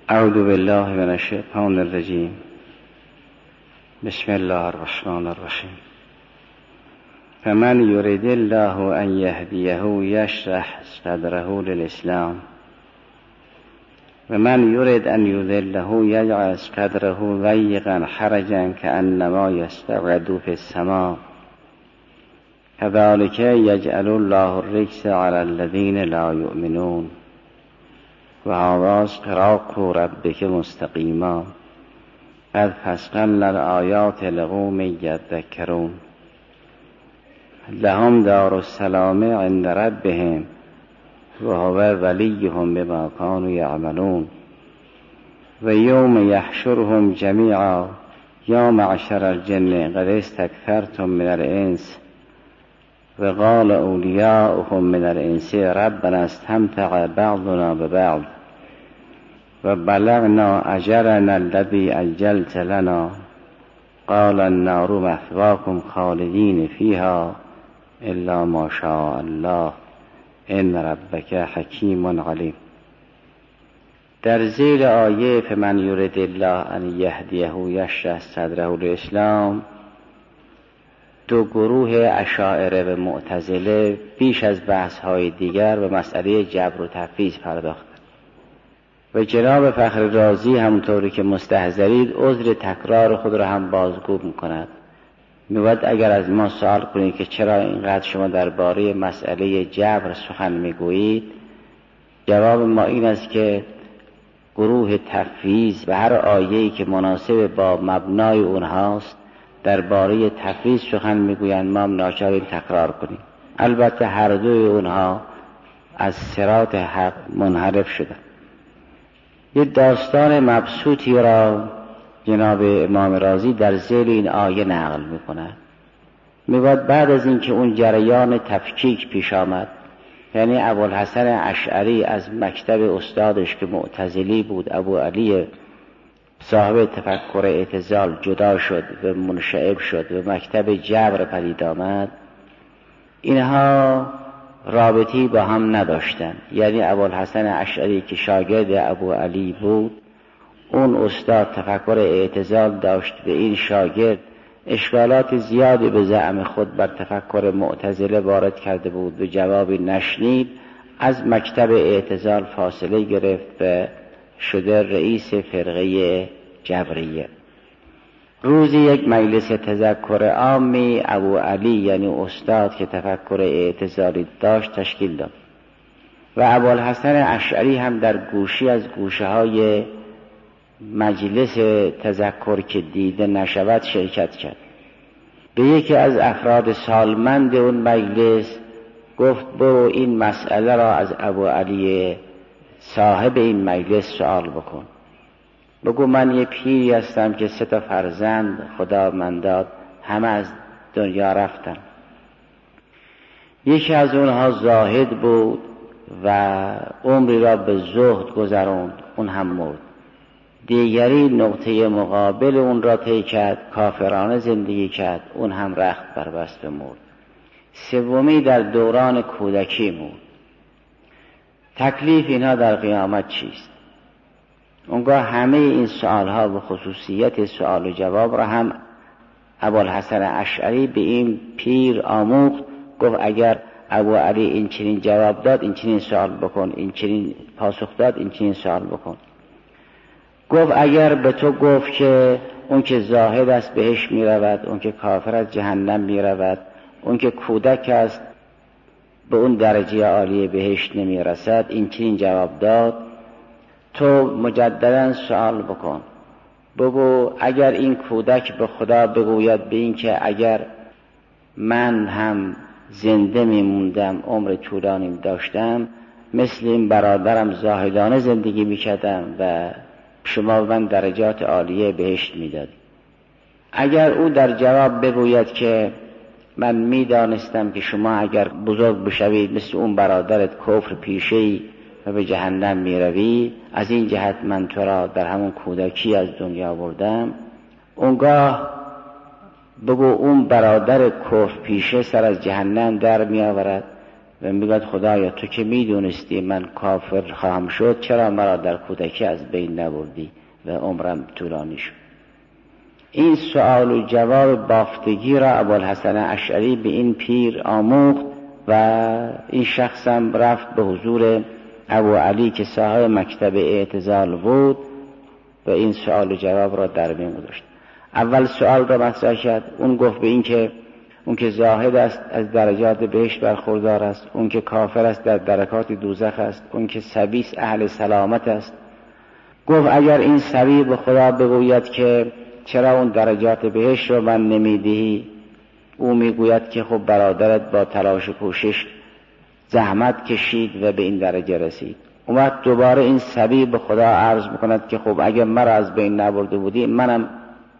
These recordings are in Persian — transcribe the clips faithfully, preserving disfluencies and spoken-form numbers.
اعوذ بالله من الشیطان الرجیم. بسم الله الرحمن الرحیم. فمن یرید الله ان یهدیه یشرح صدره للاسلام و من یرید ان یضله یجعل صدره ضیقا حرجا کانما یصعد فی السماء كذلك یجعل الله الرجس علی الذین لا یؤمنون و هذا صراط ربک مستقیما قد فصلنا الآیات لقوم یذکرون لهم دار السلام عند ربهم و هو ولیهم بما كانوا یعملون و یوم یحشرهم جمیعا یا معشر الجن قد استکثرتم من الانس و قال اولیاؤهم من الانس ربنا استمتع بعضنا ببعض و بلغنا اجلنا الذی اجلت لنا قال النار مثواکم خالدین فیها الا ما شاء الله ان ربک حکیم علیم. در زیر آیه فمن یرید الله ان یهدیه یشرح صدره للاسلام دو گروه اشاعره و معتزله بیش از بحث‌های دیگر به مسئله جبر و تفویض پرداختند و جناب فخر رازی همونطوری که مستحضرید عذر تکرار خود را هم بازگو می‌کند. می‌باید اگر از ما سوال کنید که چرا اینقدر شما درباره مسئله جبر سخن می‌گویید، جواب ما این است که گروه تفویض و هر آیه‌ای که مناسب با مبنای اونهاست درباره تفویض سخن میگویند، ما هم ناچاریم تکرار کنیم. البته هر دوی اونها از صراط حق منحرف شدند. یه داستان مبسوطی را جناب امام رازی در ذیل این آیه نقل میکند. میگوید بعد از اینکه اون جریان تفکیک پیش آمد، یعنی ابوالحسن اشعری از مکتب استادش که معتزلی بود، ابو علی صاحب تفکر اعتزال جدا شد و منشعب شد و مکتب جبر پدید آمد، اینها رابطی با هم نداشتند. یعنی ابوالحسن اشعری که شاگرد ابو علی بود، اون استاد تفکر اعتزال داشت و این شاگرد اشکالات زیادی به زعم خود بر تفکر معتزله وارد کرده بود و جوابی نشنید، از مکتب اعتزال فاصله گرفت و شده رئیس فرقه جبریه. روزی یک مجلس تذکر عامی ابو علی یعنی استاد که تفکر اعتزالی داشت تشکیل داد و ابوالحسن اشعری هم در گوشی از گوشه های مجلس تذکر که دیده نشود شرکت کرد. به یکی از افراد سالمند اون مجلس گفت برو این مسئله را از ابو علی صاحب این مجلس سوال بکن. بگو من یه پیری هستم که سه تا فرزند خدا من داد، همه از دنیا رفتن. یکی از اونها زاهد بود و عمری را به زهد گذراند، اون هم مرد. دیگری نقطه مقابل اون را طی کرد، کافرانه زندگی کرد، اون هم رخت بربست و مرد. سومی در دوران کودکی مرد. تکلیف اینها در قیامت چیست؟ اونگاه همه این سوالها و خصوصیت سوال و جواب را هم ابوالحسن اشعری به این پیر آموخت. گفت اگر ابو علی این چنین جواب داد این چنین سوال بکن، این چنین پاسخ داد این چنین سوال بکن. گفت اگر به تو گفت که اون که زاهد است بهش می رود، اون که کافر است جهنم می رود، اون که کودک است به اون درجه عالی بهشت نمی رسد، این چنین جواب داد، تو مجددا سوال بکن. بگو اگر این کودک به خدا بگوید به این که اگر من هم زنده می موندم عمر طولانی داشتم مثل این برادرم زاهدانه زندگی می کردم و شما من درجات عالیه بهشت می داد. اگر او در جواب بگوید که من می دانستم که شما اگر بزرگ بشوید مثل اون برادرت کفر پیشه‌ای و به جهنم می روی، از این جهت من تو را در همون کودکی از دنیا بردم، اونگاه بگو اون برادر کفر پیشه سر از جهنم در می آورد و میگوید خدایا تو که میدونستی من کافر خواهم شد، چرا مرا در کودکی از بین نبردی و عمرم طولانی شد. این سوال و جواب بافتگی را ابوالحسن اشعری به این پیر آموخت و این شخصم رفت به حضور ابو علی که صاحب مکتب اعتزال بود و این سوال و جواب را در میان گذاشت. اول سوال را مطرح کرد، اون گفت به این که اون که زاهد است از درجات بهشت برخوردار است، اون که کافر است در درکات دوزخ است، اون که سبی است اهل سلامت است. گفت اگر این سبی به خدا بگوید که چرا اون درجات بهشت رو من نمیدهی، او میگوید که خب برادرت با تلاش و کوشش زحمت کشید و به این درجه رسید. اومد دوباره این سبی به خدا عرض میکند که خب اگر مرا از بین نبرده بودی منم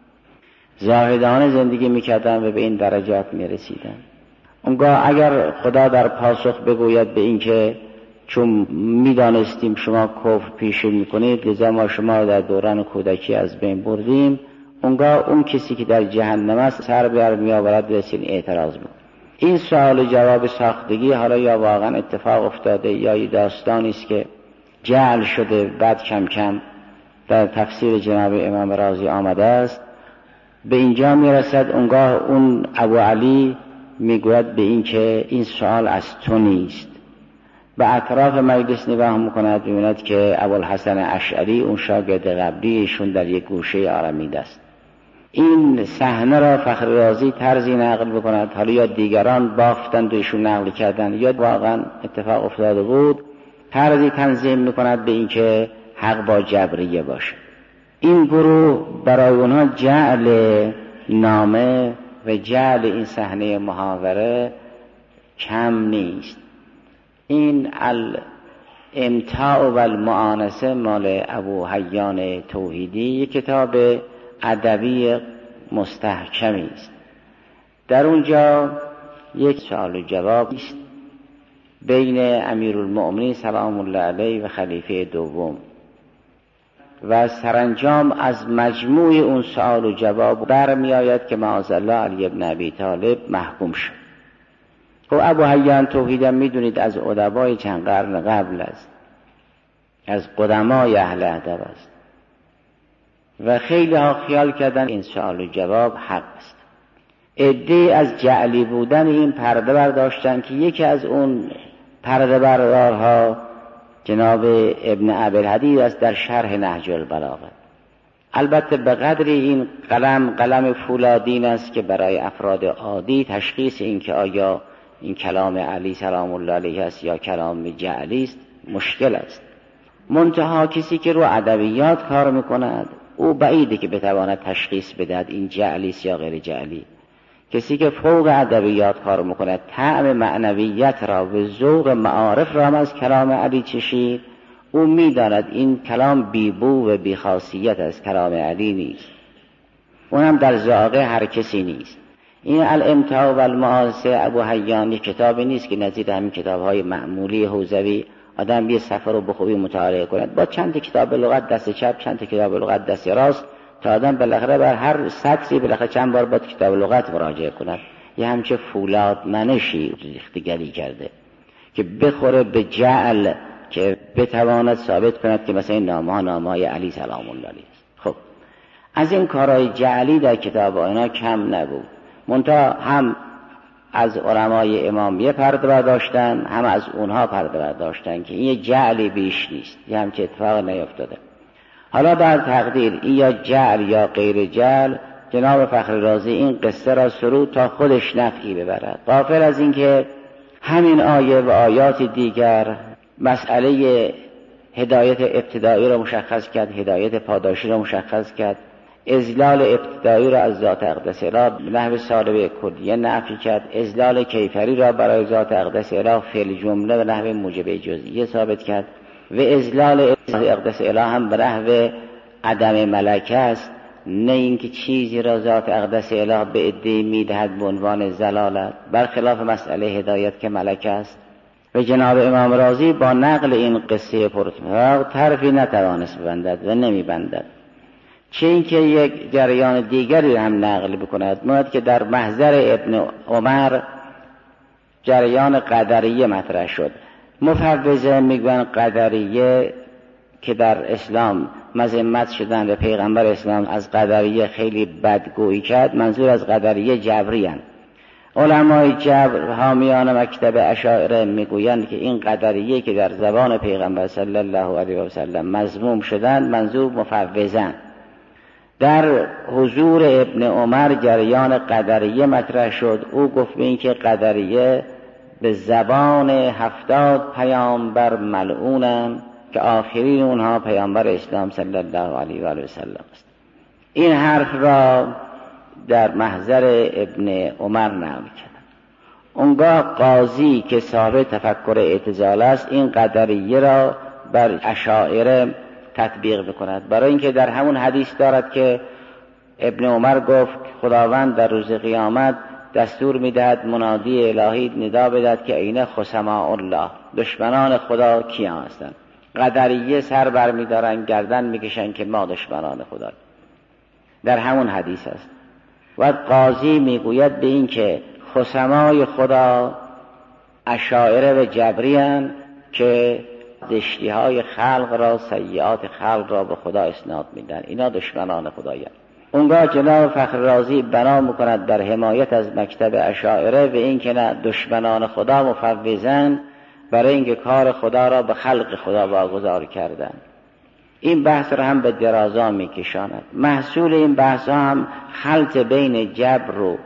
زاهدانه زندگی میکردم و به این درجات میرسیدم. اونگاه اگر خدا در پاسخ بگوید به این که چون میدانستیم شما کفر پیشه میکنید لذا ما شما در دوران کودکی از بین بردیم، اونگاه اون کسی که در جهنم است سر بر میآورد رسین اعتراض میکنه. این سوال جواب ساختگی حالا یا واقعا اتفاق افتاده یا یه داستانی است که جعل شده بعد کم کم در تفسیر جناب امام رازی آمده است. به اینجا میرسد اونگاه اون ابو علی میگوید به این که این سوال از تو نیست. به اطراف مجلس نگاه میکند میبیند که ابوالحسن اشعری اون شاگرد قبلیشون در یک گوشه آرمیده است. این صحنه را فخر رازی طرزی نقل میکند، حالا یا دیگران بافتند و ایشون نقل کردند یا واقعا اتفاق افتاده بود، طرزی تنظیم میکند به این که حق با جبریه باشه. این گروه برای اونها جعل نامه و جعل این صحنه محاوره کم نیست. این الامتاع و المعانسه مال ابو حیان توحیدی یک کتاب ادبی مستحکمی است. در اونجا یک سوال و جواب است بین امیرالمؤمنین سلام الله علیه و خلیفه دوم و سرانجام از مجموع اون سوال و جواب برمی آید که معاذالله علی ابن ابی طالب محکوم شد. خب ابو حیان توحیدی میدونید از ادبای چند قرن قبل است، از قدمای اهل ادب است و خیلی ها خیال کردن این سوال و جواب حق است. عده‌ای از جعلی بودن این پرده برداشتن که یکی از اون پرده بردارها جناب ابن ابی‌الحدید است در شرح نهج البلاغه. البته به قدری این قلم قلم فولادین است که برای افراد عادی تشخیص این که آیا این کلام علی سلام الله علیه است یا کلام جعلی است مشکل است. منتها کسی که رو ادبیات کار میکند او بعیده که بتواند تشخیص بدهد این جعلی است یا غیر جعلی. کسی که فوق ادبیات کار میکند طعم معنویت را و ذوق معارف را از کلام علی چشید، او میداند این کلام بیبو و بیخاصیت از کلام علی نیست، اونم در ذائقه هر کسی نیست. این الامتاع و المعاصه ابو حیان کتابی نیست که نظیر همین کتاب‌های معمولی حوزوی آدم یه صفحه رو به خوبی مطالعه کند، با چند کتاب لغت دست چپ چند کتاب لغت دست راست تا آدم بالاخره بر هر سطری بالاخره چند بار باید کتاب لغت مراجعه کند. یه همچه فولاد منشی ریختگری کرده که بخوره به جعل که بتواند ثابت کند که مثلا این نامه ها نامه های علی سلام الله علیه است. خب از این کارهای جعلی در کتاب اینا کم نبود، منتها هم از علمای امامیه پرده برداشتن هم از اونها پرده برداشتن که این جعلی بیش نیست، یه همچه اتفاق نیفتاده. حالا در تقدیر این یا جعل یا غیر جعل جناب فخر رازی این قصه را سرود تا خودش نفعی ببرد، غافل از این که همین آیه و آیات دیگر مسئله هدایت ابتدایی را مشخص کرد، هدایت پاداشی را مشخص کرد، اذلال ابتدایی را از ذات اقدس اله به نحو سالبه کلیه نفی کرد، اذلال کیفری را برای ذات اقدس اله فعل جمله به نحو موجب جزئیه ثابت کرد و اذلال اقدس اله هم به نحو عدم ملکه است، نه اینکه چیزی را ذات اقدس اله به عده‌ای میدهد به عنوان زلالت، برخلاف مسئله هدایت که ملکه است. و جناب امام رازی با نقل این قصه پرتمراغ طرفی نتوانست ببندد و نمیبندد، چه اینکه یک جریان دیگری هم نقل بکند، ماند که در محضر ابن عمر جریان قدریه مطرح شد. مفوضه میگن قدریه که در اسلام مذمت شدن و پیغمبر اسلام از قدریه خیلی بدگویی کرد، منظور از قدریه جبری هستند. علمای جبر حامیان مکتب اشاعره میگویند که این قدریه که در زبان پیغمبر صلی الله علیه و سلم مذموم شدند منظور مفوضند. در حضور ابن عمر جریان قدریه مطرح شد. او گفت به این که قدریه به زبان هفتاد پیامبر ملعونند که آخرین اونها پیامبر اسلام صلی الله علیه و آله و سلم است. این حرف را در محضر ابن عمر نقل کرد. اونگاه قاضی که صاحب تفکر اعتزال است این قدریه را بر اشاعره تطبیق بکند، برای اینکه در همون حدیث دارد که ابن عمر گفت خداوند در روز قیامت دستور میدهد منادی الهی ندا بدهد که این خصماء الله، دشمنان خدا کیا هستند؟ قدریه سر بر میدارن گردن میکشن که ما دشمنان خدا. در همون حدیث است. و قاضی میگوید به این که خصمای خدا اشاعره و جبریان که زشتی های خلق را، سیئات خلق را به خدا اسناد میدن، اینا دشمنان خدایند. اونگاه جناب فخر رازی بنا میکند در حمایت از مکتب اشاعره به این که نه، دشمنان خدا مفوضن برای اینکه کار خدا را به خلق خدا واگذار کردن. این بحث را هم به درازا میکشاند. محصول این بحث هم خلط بین جبر و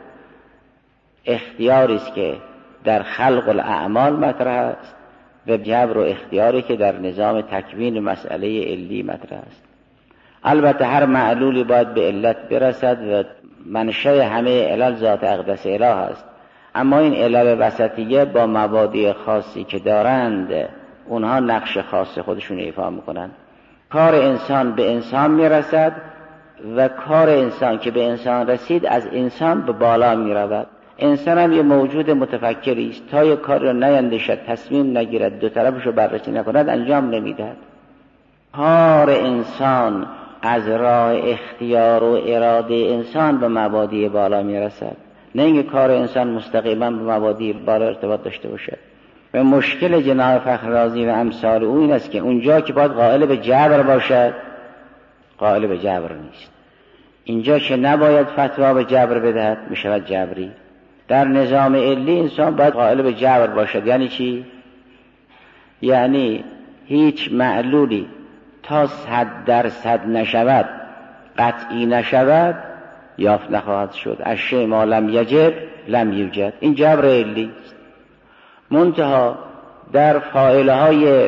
اختیاری است که در خلق الاعمال مطرح است و جبر و اختیاری که در نظام تکوین مسئله علی مطرح است. البته هر معلولی باید به علت برسد و منشأ همه علل ذات اقدس اله است، اما این علل وسطیه با مبادی خاصی که دارند اونها نقش خاص خودشون ایفا میکنند. کار انسان به انسان میرسد و کار انسان که به انسان رسید از انسان به بالا میرود. انسان هم یه موجود متفکری است، تا یک کار را نیندیشد، تصمیم نگیرد، دو طرفش رو بررسی نکند انجام نمیدهد. کار انسان از راه اختیار و اراده انسان به مبادی بالا میرسد، نه اینکه کار انسان مستقیما به مبادی بالا ارتباط داشته باشد. و مشکل جناب فخر رازی و امثال او این است که اونجا که باید قائل به جبر باشد قائل به جبر نیست، اینجا که نباید فتوا به جبر بدهد میشود جبری. در نظام علی انسان باید قائل به جبر باشد. یعنی چی؟ یعنی هیچ معلولی تا صد درصد نشود، قطعی نشود، یافت نخواهد شد. الشیء ما لم یجب لم یوجد. این جبر علی است. منتها در فاعلهای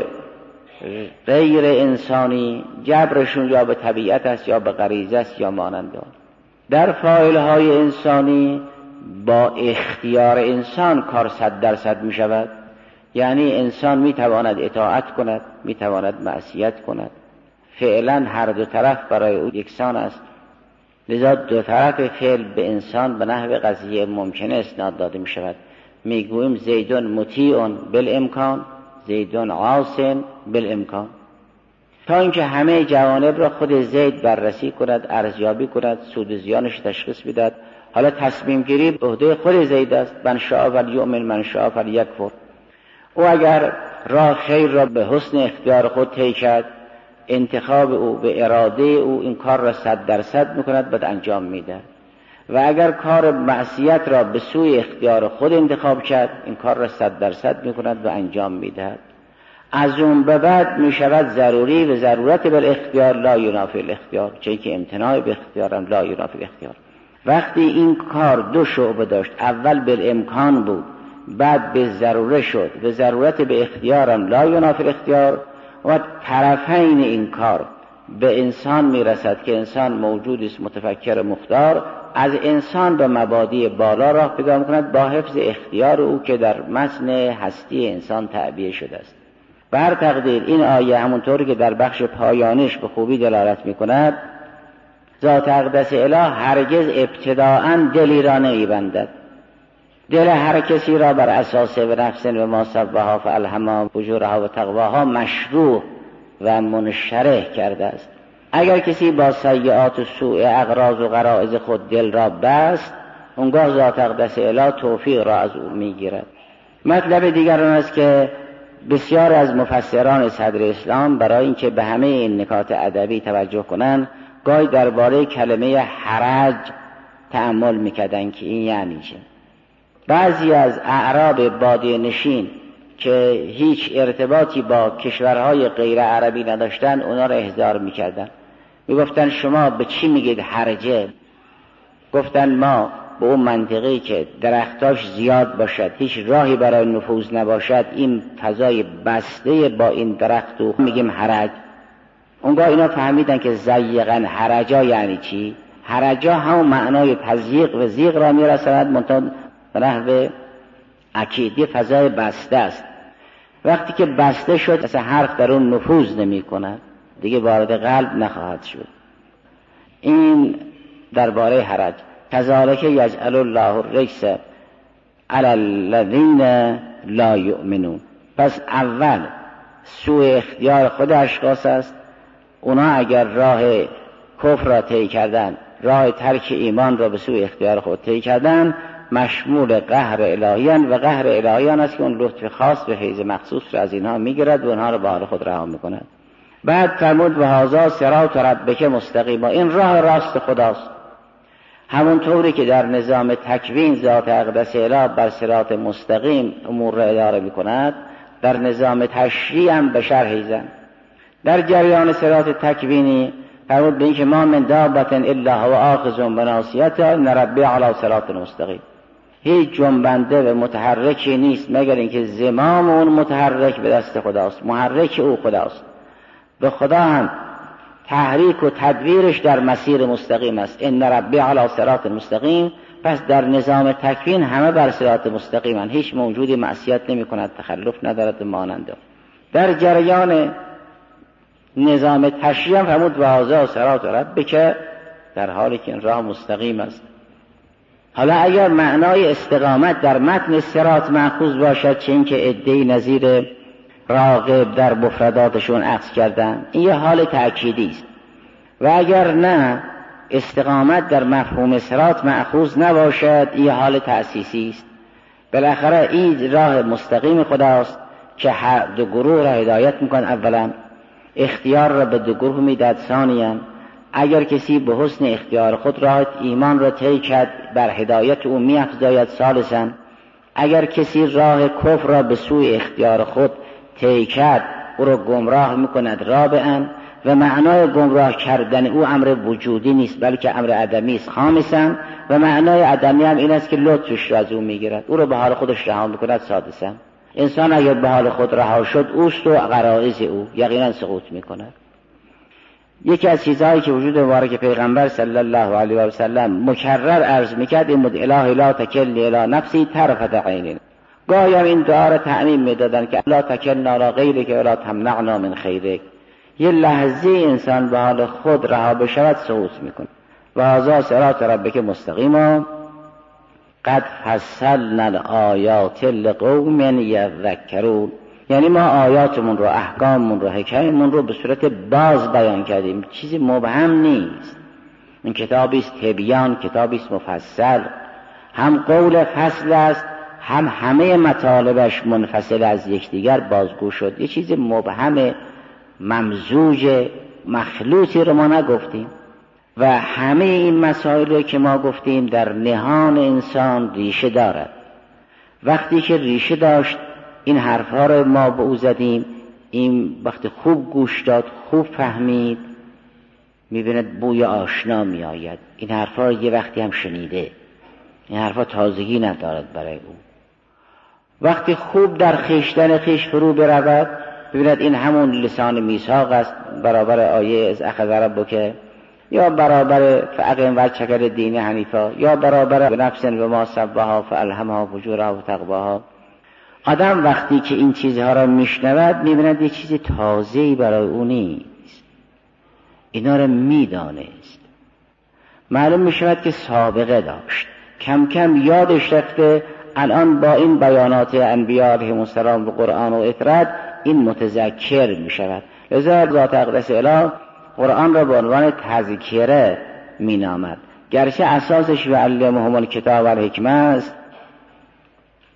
غیر انسانی جبرشون یا به طبیعت است یا به غریزه است یا مانند آن. در فاعلهای انسانی با اختیار انسان کار صد درصد می شود. یعنی انسان می تواند اطاعت کند، می تواند معصیت کند. فعلا هر دو طرف برای او یکسان است، لذا دو طرف فعل به انسان به نحو قضیه ممکنه اسناد داده می شود. می گوییم زیدون مطیعون بالامکان، زیدون عاصن بالامکان، تا اینکه همه جوانب را خود زید بررسی کند، ارزیابی کند، سود و زیانش تشخیص بدهد. حالا تصمیم گیری به عهده خود زید است. من شاء فلیؤمن من شاء فلیکفر. او اگر راه خیر را به حسن اختیار خود طی کرد، انتخاب او به اراده او این کار را صد درصد میکند، بعد انجام میده. و اگر کار معصیت را به سوی اختیار خود انتخاب کرد، این کار را صد درصد میکند و انجام میدهد. از اون به بعد میشود ضروری و ضرورت بالاختیار لا ینافی الاختیار، چون که امتناع به اختیارم لا ینافی الاختیار. وقتی این کار دو شعبه داشت، اول بالامکان بود، بعد به ضروره شد و ضرورت به اختیارم لا ینافی الاختیار، و طرفین این کار به انسان میرسد که انسان موجودی است متفکر مختار، از انسان به مبادی بالا راه پیدا میکند با حفظ اختیار او که در متن هستی انسان تعبیه شده است. به هر تقدیر این آیه همونطوری که در بخش پایانش به خوبی دلالت میکند، ذات اقدس اله هرگز ابتداءً دلی را نمیبندد. دل هر کسی را بر اساس و نفس و ما سبها فالهمها فجورها و تقواها مشروع و منشرح کرده است. اگر کسی با سیئات و سوء اغراض و غرائز خود دل را بست، اونگاه ذات اقدس اله توفیق را از او میگیرد. مطلب دیگر آن است که بسیار از مفسران صدر اسلام برای اینکه به همه این نکات ادبی توجه کنند گاهی درباره کلمه حرج تأمل میکردن که این یعنی چه. بعضی از اعراب بادیه نشین که هیچ ارتباطی با کشورهای غیر عربی نداشتن اونا را احضار میکردن، میگفتن شما به چی میگید حرجه؟ گفتن ما به اون منطقه‌ای که درختاش زیاد باشد، هیچ راهی برای نفوذ نباشد، این فضای بسته با این درخت رو میگیم حرج. اونگاه اینا فهمیدن که ضیقاً حرجا یعنی چی؟ حرجا همون معنای تضییق و ضیق را میرساند، منتها به نحو اکید، فضای بسته است. وقتی که بسته شد اصلا حرف در اون نفوذ نمی کند، دیگه وارد قلب نخواهد شد. این درباره حرج. کذالک یجعل الله الرجس علی الذین لا یؤمنون. پس اول سوء اختیار خود اشخاص است. اونا اگر راه کفر را طی کردن، راه ترک ایمان را به سوء اختیار خود طی کردن، مشمول قهر الهیان و قهر الهیان است که اون لطف خاص به فیض مخصوص را از اینها میگیرد و اونها را به حال خود رها میکند. بعد فرمود و هذا صراط ربک مستقیما، این راه راست خداست. همون طوری که در نظام تکوین ذات اقدس اله بر صراط مستقیم امور را اداره میکند، در نظام تشریع هم به شرح زن. در جریان صراط تکوینی فرمود به این که ما من دابة الا هو آخذ بناصیتها ان ربی علی صراط مستقیم. هیچ جنبنده و متحرکی نیست مگر اینکه زمام اون متحرک به دست خداست، محرک او خداست. به خدا هم تحریک و تدبیرش در مسیر مستقیم است. ان ربی علی صراط مستقیم. پس در نظام تکوین همه بر صراط مستقیمند، هیچ موجودی معصیت نمی کند، تخلف ندارد ماننده. در جریان نظام تشریع هم فرمود و هذا صراط ربک، در حالی که این راه مستقیم است. حالا اگر معنای استقامت در متن صراط مأخوذ باشد، چه این که عده‌ای نظیر راغب در مفرداتشون عکس کردن، این یه حال تأکیدی است. و اگر نه استقامت در مفهوم صراط مأخوذ نباشد، این حال تأسیسی است. بالاخره این راه مستقیم خداست که هر دو گروه را هدایت میکن. اولا اختیار را به دو گروه میداد. ثانیاً اگر کسی به حسن اختیار خود راه ایمان را طی کرد بر هدایت او می‌افزاید. ثالثاً اگر کسی راه کفر را به سوی اختیار خود طی کرد او را گمراه میکند. رابعاً و معنای گمراه کردن او امر وجودی نیست بلکه امر عدمی است. خامساً و معنای عدمی هم این است که لطفش را از او میگیرد، او را به حال خودش رها میکند. سادساً انسان اگر به حال خود رها شد اوست و غرایز او یقینا سقوط میکند. یکی از چیزهایی که وجود مبارک پیغمبر صلی الله علیه و سلم مکرر عرض میکرد این بود الهی لا تکلنی الی نفسی طرفة عین. گاهی هم این دعا را تعمیم میدادن که لا تکلنا الی غیرک ولا تمنعنا من خیرک. یه لحظه انسان به حال خود رها بشود سقوط میکنه. و هذا صراط ربک مستقیما قد فصلنا الآیات لقوم یذکرون. یعنی ما آیاتمون رو، احکاممون رو، حکایممون رو به صورت باز بیان کردیم، چیزی مبهم نیست. این کتابی است تبیان، کتابی است مفصل، هم قول فصل است هم همه مطالبش منفصل از یکدیگر بازگو شد. یه چیز مبهم ممزوج مخلوطی رو ما نگفتیم و همه این مسائل که ما گفتیم در نهان انسان ریشه دارد. وقتی که ریشه داشت این حرفها رو ما به او زدیم، این وقتی خوب گوش داد، خوب فهمید، میبیند بوی آشنا میآید. این حرفها رو یه وقتی هم شنیده، این حرفها تازگی ندارد برای او. وقتی خوب در خیشتن خیش فرو برود ببیند این همون لسان میثاق است، برابر آیه از اخذ ربک، یا برابر فاقم وجهک للدین حنیفا، یا برابر بنفس و ما سواها فالهمها فجورها و تقواها. آدم وقتی که این چیزها را میشنود میبیند یه چیز تازه‌ای برای او نیست، اینا را میدانست. معلوم میشود که سابقه داشت، کم کم یادش رفته، الان با این بیانات انبیاء علیهم السلام و قرآن و اطراد این متذکر میشود. لذا ذات اقدس اله قرآن را به عنوان تذکره مینامد، گرچه اساسش و علمهم الکتاب و الحکمه است،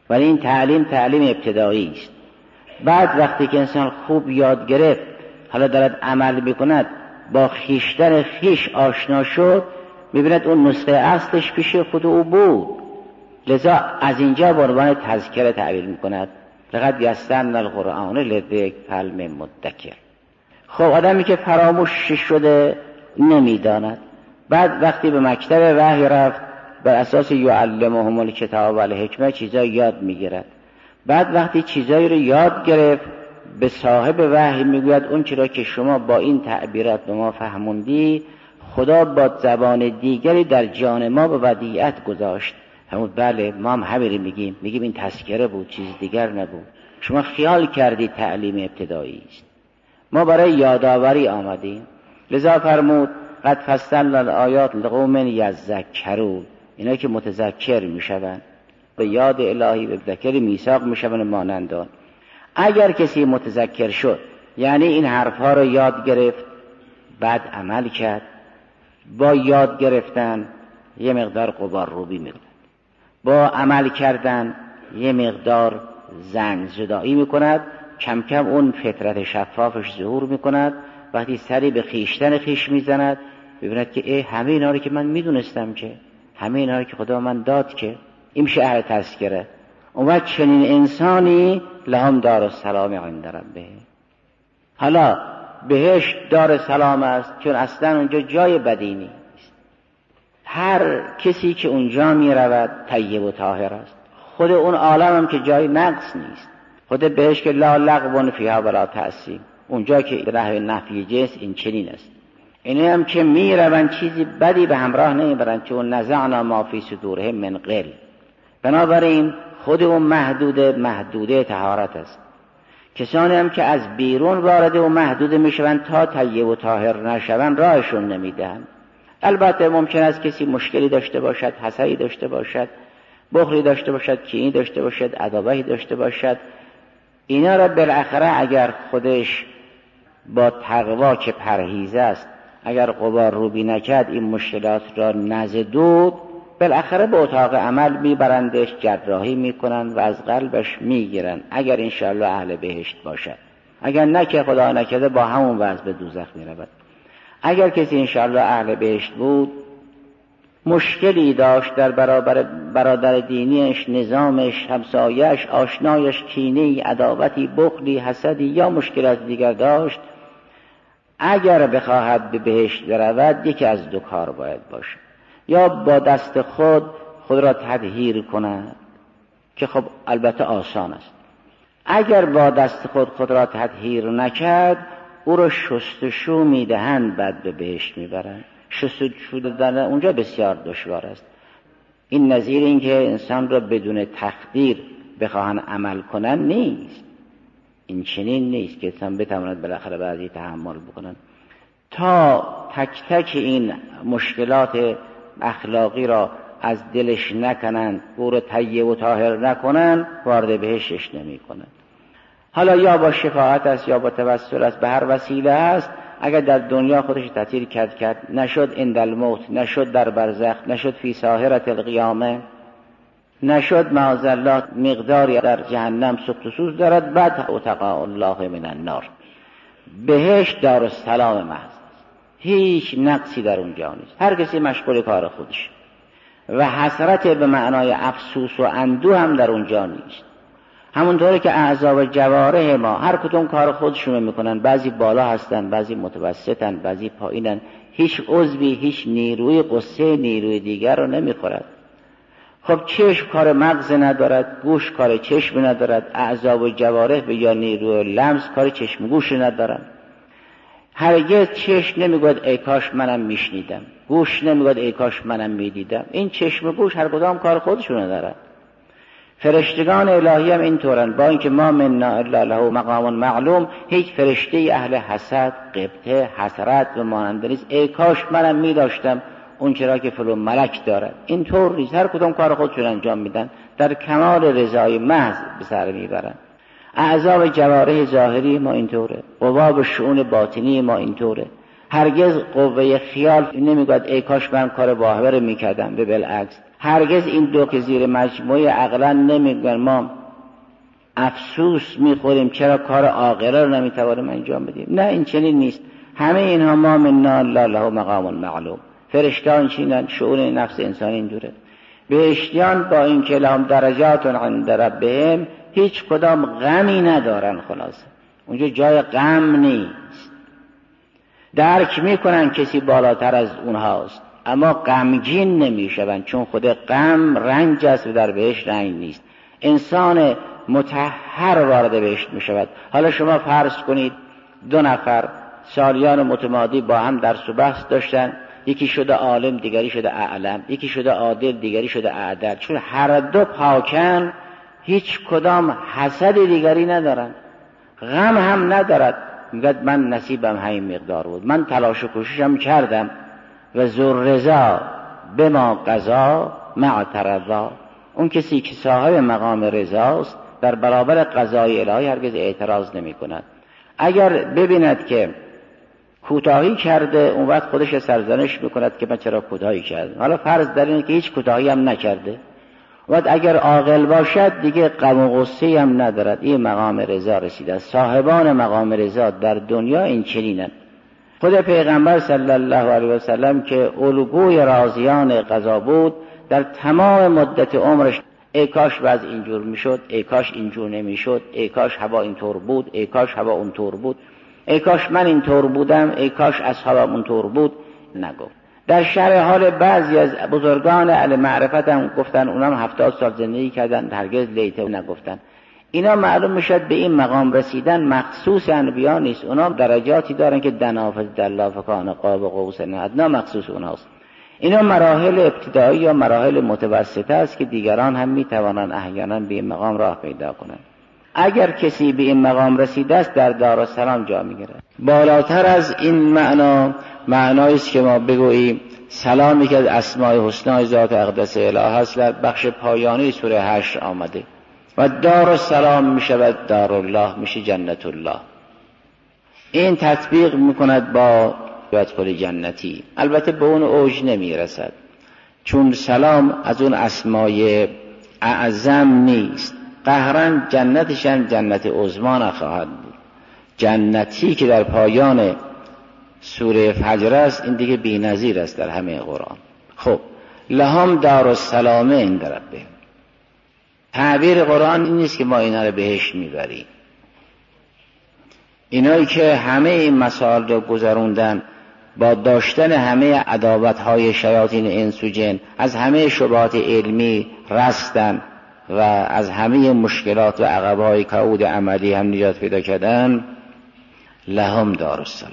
ولی این تعلیم تعلیم ابتدایی است. بعد وقتی که انسان خوب یاد گرفت، حالا دارد عمل میکند، با خیشتن خیش آشنا شد، میبیند اون نسخه اصلش پیش خود او بود. لذا از اینجا به عنوان تذکره تعبیر میکند لقد یسرنا القرآن للذکر فهل من مدکر. خب آدمی که فراموش شده نمیداند، بعد وقتی به مکتب وحی رفت بر اساس یعلمهم الکتاب والحکمه چیزا یاد میگیرد. بعد وقتی چیزایی رو یاد گرفت به صاحب وحی میگوید اون چرا که شما با این تعبیرات به ما فهموندی خدا با زبان دیگری در جان ما به ودیعت گذاشت. همون بله ما هم همین میگیم، میگیم این تذکره بود، چیز دیگر نبود. شما خیال کردی تعلیم ابتدایی است، ما برای یادآوری آمدیم. لذا فرمود قد فصلنا الآیات لقوم یذکرون، اینا که متذکر میشوند، به یاد الهی به ذکر میثاق میشوند مانند آن. اگر کسی متذکر شد یعنی این حرفها رو یاد گرفت بعد عمل کرد، با یاد گرفتن یه مقدار غبارروبی میکند، با عمل کردن یه مقدار زنگ زدایی میکند، کم کم اون فطرت شفافش ظهور میکند. وقتی سری به خیشتن خیش میزند ببیند که ای همه اینا رو که من میدونستم، که همه اینا رو که خدا من داد، که این میشه اهل تذکره. اون وقت چنین انسانی لهم دار السلام عند ربه. حالا بهشت دار سلام است چون اصلا اونجا جای بدی نیست. هر کسی که اونجا می رود طیب و طاهر است. خود اون عالم هم که جای نقص نیست. خود بهشت که لا لغو فیها ولا تأثیم، اونجا که راه نفی جنس این چنین است. اینه هم که می روند چیزی بدی به همراه نمی برند، چون نزعنا ما فی صدورهم من غل. بنابراین خود اون محدوده محدوده طهارت است. کسانی هم که از بیرون وارد و محدود می شوند تا طیب و طاهر نشوند راهشون نمی دهند. البته ممکن است کسی مشکلی داشته باشد، حسدی داشته باشد، بخلی داشته باشد، کینی داشته باشد، عداوتی داشته باشد. اینا را بالاخره اگر خودش با تقوا که پرهیزه است، اگر غبار روبی نکرد این مشکلات را نزدود، بالاخره به اتاق عمل میبرندش، جراحی میکنن و از قلبش میگیرن اگر انشاءالله اهل بهشت باشد. اگر نه که خدا نکرده با همون وضع به دوزخ میرود. اگر کسی انشاءالله اهل بهشت بود، مشکلی داشت در برابر برادر دینیش، نظامش، همسایش، آشنایش، کینه‌ای، عداوتی، بخلی، حسدی یا مشکلات دیگر داشت، اگر بخواهد به بهشت برود یکی از دو کار باید باشه: یا با دست خود خود را تطهیر کند، که خب البته آسان است. اگر با دست خود خود را تطهیر نکرد، او را شستشو میدهند، بعد به بهشت میبرند. شستشو دادن اونجا بسیار دشوار است. این نظیر این که انسان را بدون تقدیر بخواهن عمل کنن نیست. این چنین نیست که انسان بتواند بالاخره بعضی تحمل بکنن. تا تک تک این مشکلات اخلاقی را از دلش نکنند، او را طیب و طاهر نکنند، وارد بهشتش نمی کنند. حالا یا با شفاعت است یا با توسل است، به هر وسیله است. اگر در دنیا خودش تطهیر کرد کرد نشد، عند الموت نشد، در برزخ نشد، فی ساهرة القیامه نشد، معاذالله مقداری در جهنم سوخت و سوز دارد، بعد اتقاء الله من النار. بهشت دار السلام محض، هیچ نقصی در اونجا نیست. هر کسی مشغول کار خودش و حسرت به معنای افسوس و اندوه هم در اونجا نیست. همونطوری که اعضا و جوارح ما هر کدوم کار خودشون میکنن، بعضی بالا هستن، بعضی متوسطن، بعضی پایینن، هیچ عضوی هیچ نیروی قصه نیروی دیگر رو نمیخورد. خب چشم کار مغز ندارد، گوش کار چشم ندارد، اعضا و جوارح به یا نیروی لمس کار چشم گوش ندارن. هرگز چشم نمیگوید ای کاش منم میشنیدم، گوش نمیگوید ای کاش منم میدیدم. این چشم و گوش هر کدام کار خودشون دارن. فرشتگان الهی هم اینطورن، با اینکه ما منا الا له مقام معلوم، هیچ فرشته اهل حسد، غبطه، حسرت و مانند نیست ای کاش منم میداشتم اون چرا که فلان ملک دارد. اینطور نیست، هر کدام کار خودشون انجام میدن، در کمال رضای محض به سر میبرن. اعضا و جوارح ظاهری ما اینطوره، قوا و شؤون باطنی ما اینطوره. هرگز قوه خیال نمیگوید ای کاش من کار واهبه رو میکردم، به بالعکس هرگز این دو که زیر مجموعه عقلا نمیگن ما افسوس میخوریم چرا کار عاقله رو نمیتوانیم انجام بدیم. نه، این چنین نیست. همه اینها ما منا الله له مقام معلوم. فرشتان چینن، شعور نفس انسان اینجوره. بهشتیان با این که لهم درجات عند ربهم هیچ کدام غمی ندارن. خلاصه اونجا جای غم نیست. درک میکنن کسی بالاتر از اونهاست اما غمگین نمیشون، چون خود غم رنج است و در بهشت رنج نیست. انسان مطهر وارد بهشت میشود. حالا شما فرض کنید دو نفر سالیان متمادی با هم درس و بحث داشتن، یکی شده عالم دیگری شده اعلم، یکی شده عادل دیگری شده اعدل. چون هر دو پاکن هیچ کدام حسد دیگری ندارن، غم هم ندارد. میگه من نصیبم همین مقدار بود، من تلاش و کوششم کردم و ذو رضا بما قضا مع ترضا. اون کسی که صاحب مقام رضاست در برابر قضای الهی هرگز اعتراض نمی کند. اگر ببیند که کوتاهی کرده اون وقت خودش سرزنش میکند که من چرا کوتاهی کردم. حالا فرض در اینه که هیچ کوتاهی هم نکرده، و اگر عاقل باشد دیگه غم و غصه هم ندارد. این مقام رضا رسیده. صاحبان مقام رضا در دنیا این چنینند. خود پیغمبر صلی الله علیه و سلم که الگوی راضیان قضا بود، در تمام مدت عمرش ای کاش وضع اینجور میشد، ای کاش اینجور نمیشد، ای کاش هوا اینطور بود، ای کاش هوا اونطور بود، ای کاش من اینطور بودم، ای کاش اصحابم اونطور بود، نگفت. در شرح حال بعضی از بزرگان اهل معرفت هم گفتن، اونم هفتاد سال زندگی کردن، هرگز لیته نگفتن. اینا معلوم میشد به این مقام رسیدن مخصوص انبیا نیست. اونا درجاتی دارن که دنافذ دلا فکان قاب قوسین ادنا مخصوص اوناست. اینا مراحل ابتدایی یا مراحل متوسطه است که دیگران هم میتوانند احیانا به این مقام راه پیدا کنند. اگر کسی به این مقام رسیده است در دارالسلام جا میگیره. بالاتر از این معنا معنایی است که ما بگوییم سلامی که از اسماء حسنا ذات اقدس اله است در بخش پایانی سوره حشر آمده و دارالسلام میشود دارالله، میشه جنت الله. این تطبیق میکند با ادخل جنتی. البته به اون اوج نمیرسد، چون سلام از اون اسمای اعظم نیست. قهرن جنتشن جنت عظما نخواهد بود. جنتی که در پایان سوره فجر است این دیگه بی نظیر است در همه قرآن. خب لهم دارالسلام عند ربهم. تعبیر قرآن این نیست که ما اینا رو بهشت میبریم. اینایی که همه این مسائل رو گذروندن با داشتن همه عداوت‌های شیاطین انس و جن، از همه شبهات علمی رستن و از همه مشکلات و عقبه‌های کعود عملی هم نجات پیدا کردن، لهم دارالسلام.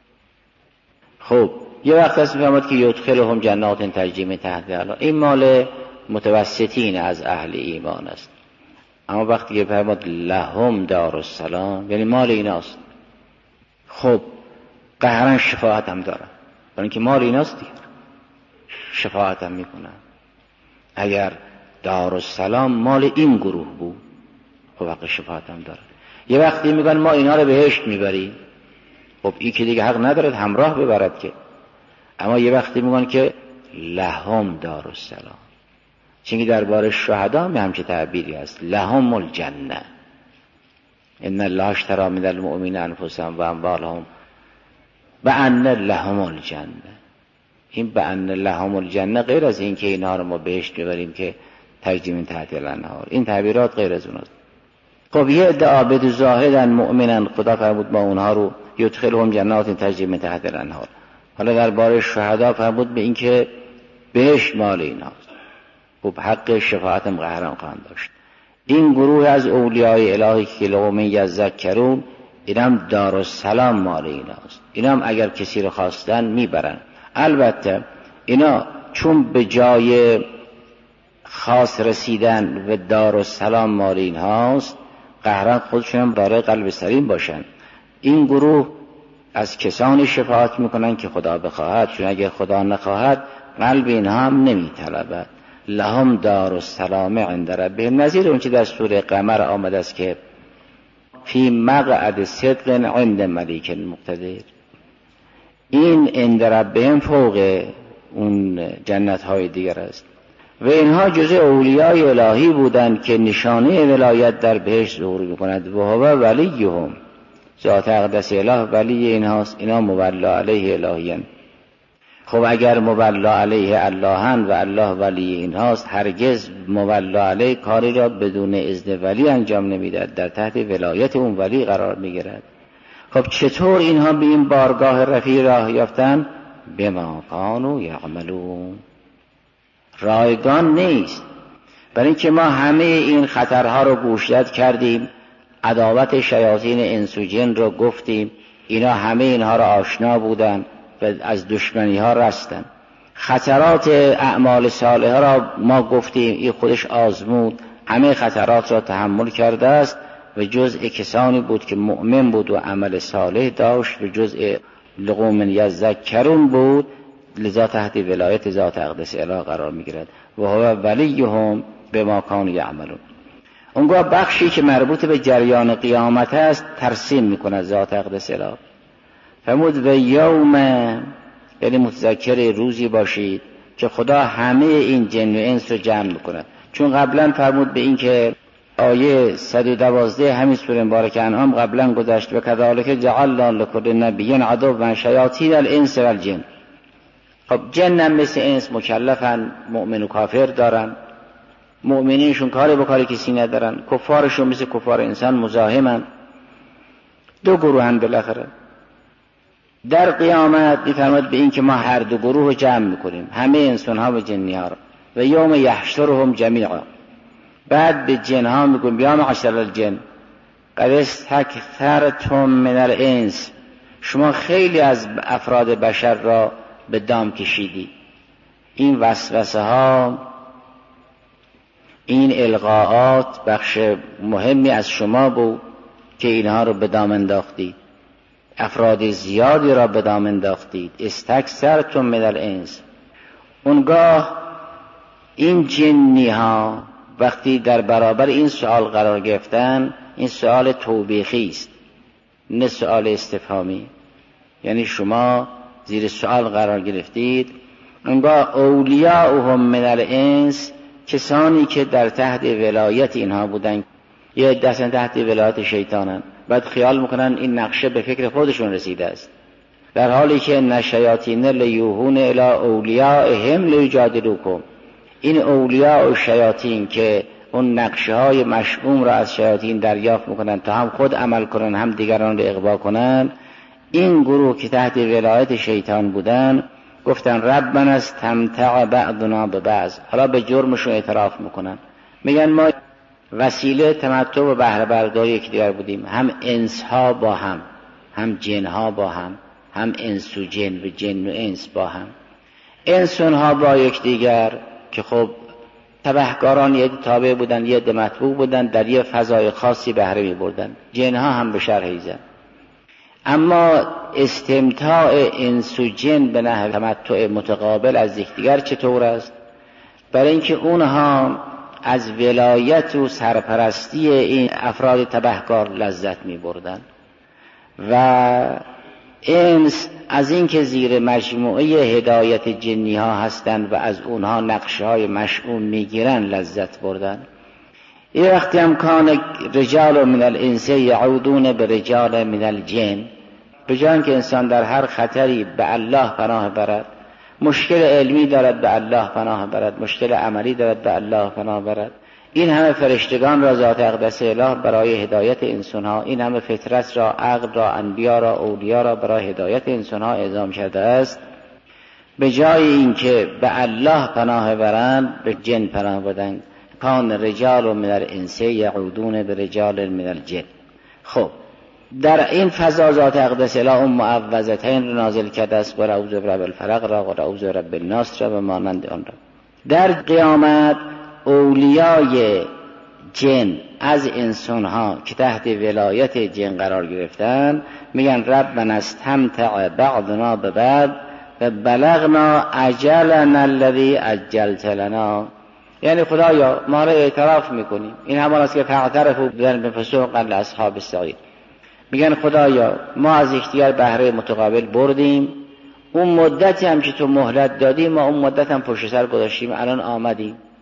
خب یه وقت هست میفهمد که یدخلهم جنات تجری من تحتها الانهار. این مال متوسطین از اهل ایمان است. اما وقتی که فرمود لهم دارالسلام یعنی مال ایناست. خب قهرن شفاعت هم دارن، برای اینکه مال ایناست دیگر شفاعت هم میکنن. اگر دارالسلام مال این گروه بود خب حق شفاعت هم دارن. یه وقتی میگن ما اینا رو بهشت میبریم، خب این که دیگه حق ندارد همراه ببرد که. اما یه وقتی میگن که لهم دارالسلام، چون درباره شهدا هم همچه تعبیری هست، لهم الجنه ان الله اشتری من المؤمنین انفسهم و اموالهم بأن لهم الجنه. این بأن لهم الجنه غیر از این که اینا رو ما بهشت میبریم که تجری من تحتها الانهار، این تعبیرات غیر از اوناست. خب یه عده عابد زاهدن مؤمنن، خدا فرمود ما اونها رو یدخلهم جنات تجری من تحتها الانهار. حالا درباره شهدا فرمود به این که بهشت مال ایناست. خب حق شفاعت هم قهرم خواهند داشت. این گروه از اولیای الهی که لقوم یذکرون، اینم دارالسلام مال ایناست. اینم اگر کسی رو خواستن میبرن. البته اینا چون به جای خاص رسیدن و دارالسلام مال اینهاست، قهرن خودشون هم داره قلب سلیم باشن. این گروه از کسانی شفاعت میکنن که خدا بخواهد، چون اگر خدا نخواهد قلب اینها هم نمیطلبد. لهم دارالسلام عند ربهم، نظیر اون چه در سوره قمر آمده است که فی مقعد صدق عند ملیک مقتدر. این عند ربهم فوق اون جنت های دیگر است. و اینها جزء اولیای الهی بودند که نشانه ولایت در بهشت ظهور میکند. و هو ولیهم، ذات اقدس اله ولی اینهاست، اینا مولا علیه الهیان. خب اگر مولا علیه اللهن و الله ولی اینهاست، هرگز مولا علیه کاری را بدون اذن ولی انجام نمیدهد، در تحت ولایت اون ولی قرار میگیرد. خب چطور اینها به این بارگاه رفیع راه یافتن؟ بما کانوا یعملون. رایگان نیست، برای اینکه ما همه این خطرها رو گوشزد کردیم، عداوت شیاطین انس و جن رو گفتیم، اینا همه اینها رو آشنا بودن و از دشمنی ها رستن. خطرات اعمال صالحه را ما گفتیم، این خودش آزمود، همه خطرات را تحمل کرده است و جزء کسانی بود که مؤمن بود و عمل صالح داشت و جزء لقوم یذکرون بود، لذا تحت ولایت ذات اقدس اله قرار میگیرد. و هو ولیهم بما کانوا یعملون. اونگاه بخشی که مربوط به جریان قیامت است ترسیم میکند ذات اقدس اله. فرمود و یوم، یعنی متذکر روزی باشید که خدا همه این جن و انس رو جمع میکند. چون قبلا فرمود به این که آیه صد و دوازده همین سوره مبارکه انعام قبلا گذشت و کذالک جعلنا لکل نبی عدوا شیاطین الانس والجن. خب جن هم مثل انس مکلفن، مؤمن و کافر دارن، مؤمنینشون کاری با کاری کسی ندارن، کفارشون مثل کفار انسان مزاحمن، دو گروه هم بالاخره. در قیامت میفرماد به این که ما هر دو گروه رو جمع میکنیم، همه انسان ها و جنی ها رو. و یوم یحشرهم جمیعا، بعد به جن ها میگویم یا معشر الجن قد استکثرتم من الانس، شما خیلی از افراد بشر را به دام کشیدی. این وسوسه ها، این القاءات بخش مهمی از شما بود که اینها رو به دام انداختید، افراد زیادی را به دام انداختید. استکثرتم من الانس. اونگاه این جنی ها وقتی در برابر این سوال قرار گرفتن، این سوال توبیخی است نه سوال استفهامی، یعنی شما زیر سوال قرار گرفتید. اونگاه اولیاؤهم من الانس، کسانی که در تحت ولایت اینها بودن، یه دستن تحت ولایت شیطانن، بعد خیال میکنن این نقشه به فکر خودشون رسیده است، در حالی که نشیاطین لیوهون الی اولیائهم لیجادلوکم. این اولیاء و شیاطین که اون نقشه های مشؤوم را از شیاطین دریافت میکنن تا هم خود عمل کنن هم دیگران را اغوا کنن، این گروه که تحت ولایت شیطان بودن گفتن ربنا استمتع بعضنا ببعض، حالا به جرمشون اعتراف میکنن، میگن ما وسیله تمتع و بهره برداری یکدیگر بودیم، هم انس ها با هم، هم جن ها با هم، هم انس و جن و جن و انس با هم. انسان ها با یکدیگر که خب تبهکاران یه تابع بودن، یه ده متبوع بودن، در یه فضای خاصی بهره می بردن. جن ها هم به شر حیزن. اما استمتاع انس و جن به نحو تمتع متقابل از یکدیگر چطور است؟ برای اینکه اونها از ولایت و سرپرستی این افراد تبهکار لذت می بردن و انس از اینکه زیر مجموعه هدایت جنی ها هستند و از اونها نقشه های مشؤوم میگیرن لذت بردن. یه وقتی هم کان رجال من الانس یعودون به رجال من الجن، به جای که انسان در هر خطری به الله پناه برد، مشکل علمی دارد به الله پناه برد، مشکل عملی دارد به الله پناه برد، این همه فرشتگان را ذات اقدس اله برای هدایت انسان ها، این همه فطرت را، عقل را، انبیا را، اولیاء را برای هدایت انسان ها اعزام کرده است، به جای اینکه به الله پناه برند به جن پناه بدن. کان رجال من الانس یعودون به رجال من الجن. خب در این فضا ذات اقدس اله اون معوذتین را نازل کرده است، قل اعوذ برب الفلق را، قل اعوذ برب الناس را و مانند آن را. در قیامت اولیای جن از انسان ها که تحت ولایت جن قرار گرفتن میگن ربنا استمتع بعضنا ببعض و بلغنا اجلنا الذی اجلت لنا. یعنی خدایا ما را اعتراف میکنیم، این همان است که فاعترفوا بذنبهم لاصحاب السعیر. میگن خدایا ما از یکدیگر بهره متقابل بردیم، اون مدتی هم که تو مهلت دادی ما اون مدت هم پشت سر گذاشتیم، الان آمدیم،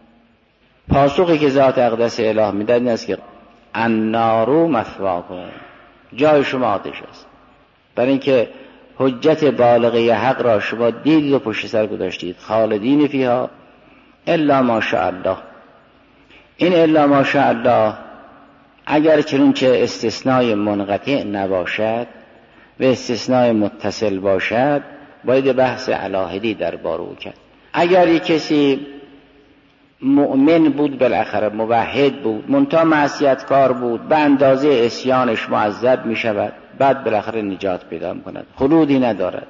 پاسخی که ذات اقدس اله میدن این است که النار مثواکم، جای شما آتش است. برای اینکه حجت بالغه حق را شما دیدید و پشت سر گذاشتید. خالدین فیها الا ماشاء الله. این الا ماشاء الله اگر چنانچه استثنای منقطع نباشد و استثنای متصل باشد باید بحث علاهدی درباره او کرد. اگر یک کسی مؤمن بود، بالاخره موحد بود، منتها معصیتکار بود، به اندازه عصیانش معذب می شود، بعد بالاخره نجات پیدا می کند، خلودی ندارد.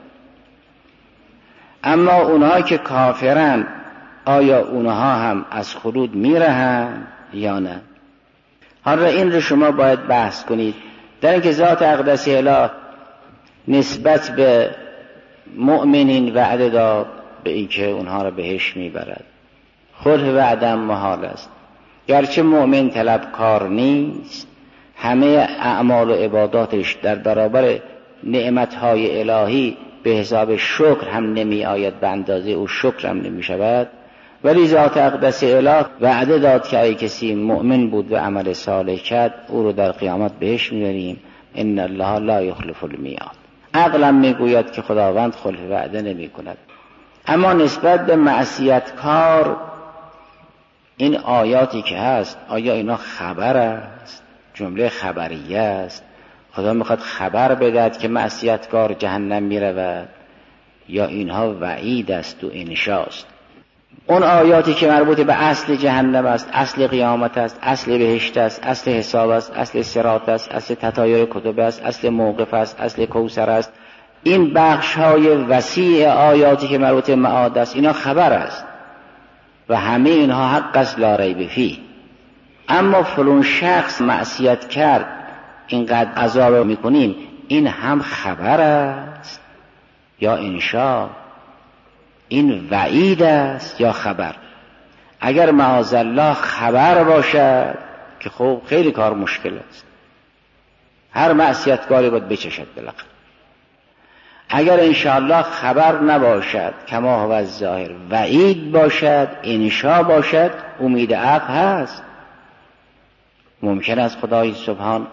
اما اونها که کافرن آیا اونها هم از خلود می رهند یا نه؟ حالا این رو شما باید بحث کنید. در اینکه ذات اقدس اله نسبت به مؤمنین وعده داد به اینکه اونها را بهش میبرد. خود وعدم محال است. گرچه مؤمن طلبکار نیست، همه اعمال و عباداتش در برابر نعمتهای الهی به حساب شکر هم نمی آید، به اندازه او شکر هم نمی شود، ولی ذات اقدس اله وعده داد که ای کسی مؤمن بود و عمل صالح کرد او رو در قیامت بهش میبریم. ان الله لا یخلف المیعاد. عقلم میگوید که خداوند خلف وعده نمی کند. اما نسبت به معصیتکار این آیاتی که هست، آیا اینا خبر است؟ جمله خبریه است؟ خدا میخواد خبر بدهد که معصیتکار جهنم میرود، یا اینها وعید است و انشاست؟ اون آیاتی که مربوط به اصل جهنم است، اصل قیامت است، اصل بهشت است، اصل حساب است، اصل صراط است، اصل تطایر کتب است، اصل موقف است، اصل کوثر است، این بخش های وسیع آیاتی که مربوط به معاد است، اینا خبر است و همه اینها حق است لا ریب فیه. اما فلان شخص معصیت کرد اینقدر عذاب میکنیم، این هم خبر است یا انشاء؟ این وعید است یا خبر؟ اگر معاذالله خبر باشد که خب خیلی کار مشکل است، هر معصیتکاری باید بچشد بالاخره. اگر انشاءالله خبر نباشد، کما هو الظاهر، وعید باشد، انشاء باشد، امید عفو هست. ممکن است خدای سبحان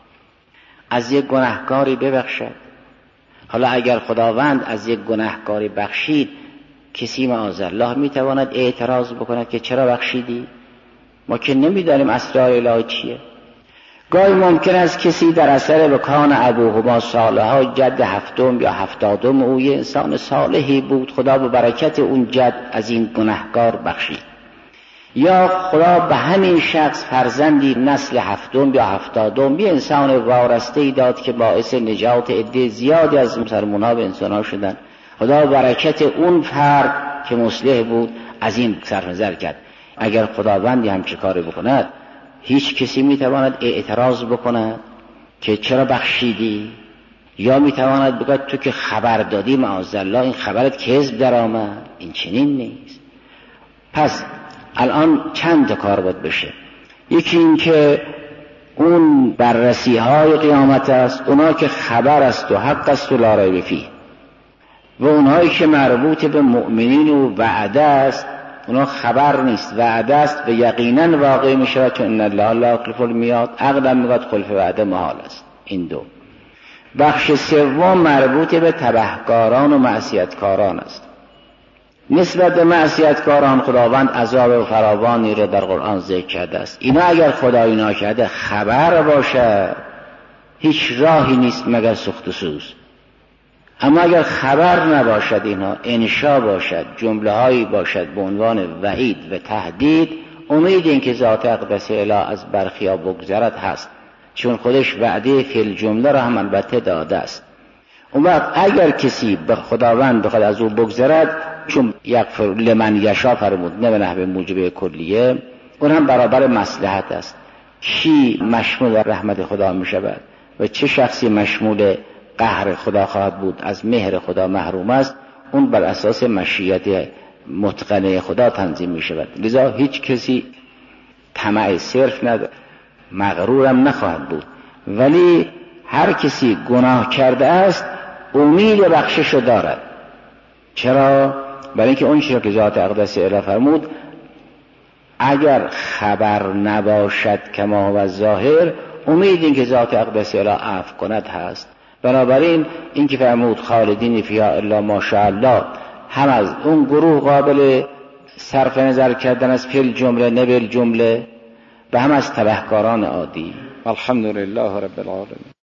از یک گناهکاری ببخشد. حالا اگر خداوند از یک گناهکاری بخشید، کسی معاذالله میتواند اعتراض بکند که چرا بخشیدی؟ ما که نمیدانیم اسرار الهی چیه. گاهی ممکن است کسی در اثر بکان ابوهما صالحا، جد هفتم یا هفتادم او یه انسان صالحی بود، خدا به برکت اون جد از این گناهکار بخشید، یا خدا به همین شخص فرزندی نسل هفتم یا هفتادم یه انسان وارسته‌ای داد که باعث نجات عده زیادی از مسلمان‌ها به انسان‌ها شدن. خدا برکت اون فرد که مصلح بود از این صرف نظر کرد. اگر خداوندی هم چه کاری بکند، هیچ کسی میتواند اعتراض بکند که چرا بخشیدی؟ یا میتواند بگوید تو که خبر دادی معاذالله این خبرت کذب در آمد؟ این چنین نیست. پس الان چند تا کار باید بشه. یکی این که اون بررسی های قیامت است، اونا که خبر است و حق است و لا ریب فیه، و اونهایی که مربوط به مؤمنین و وعده است، اونا خبر نیست، وعده است و یقینا واقع می شود، چون ان الله لا یخلف المیعاد. عقلم میگوید خلف وعده محال است. این دو. بخش سوم مربوط به تبهکاران و معصیتکاران است. نسبت به معصیتکاران خداوند عذاب فراوانی را در قرآن ذکر کرده است. اینا اگر خدایی ناکرده خبر باشه، هیچ راهی نیست مگر سوخت و سوز. اما اگر خبر نباشد، اینها انشا باشد، جمله هایی باشد به عنوان وعید و تهدید، امید این که ذات اقدس اله از برخیا بگذرد هست، چون خودش وعده فی الجمله را هم البته داده است. اون وقت اگر کسی به خداوند بخواد از او بگذرد، چون یغفر لمن یشاء فرمود، نه به نحو موجب کلیه، اون هم برابر مصلحت است. کی مشمول رحمت خدا می شود و چه شخصی مشمول قهر خدا خواهد بود، از مهر خدا محروم است، اون بر اساس مشیت متقنه خدا تنظیم می شود. لذا هیچ کسی طمع صرف نداره، مغرورم نخواهد بود، ولی هر کسی گناه کرده است امید بخشش دارد. چرا؟ برای اینکه اون چیزی که ذات اقدس اله فرمود اگر خبر نباشد کما و ظاهر، امید این که ذات اقدس الا عفو کند هست. بنابراین این که فرمود خالدین فیها الا ماشاءالله، هم از اون گروه قابل صرف نظر کردن از فیل جمله نبل جمله و هم از تبهکاران عادی. الحمدلله رب العالمین.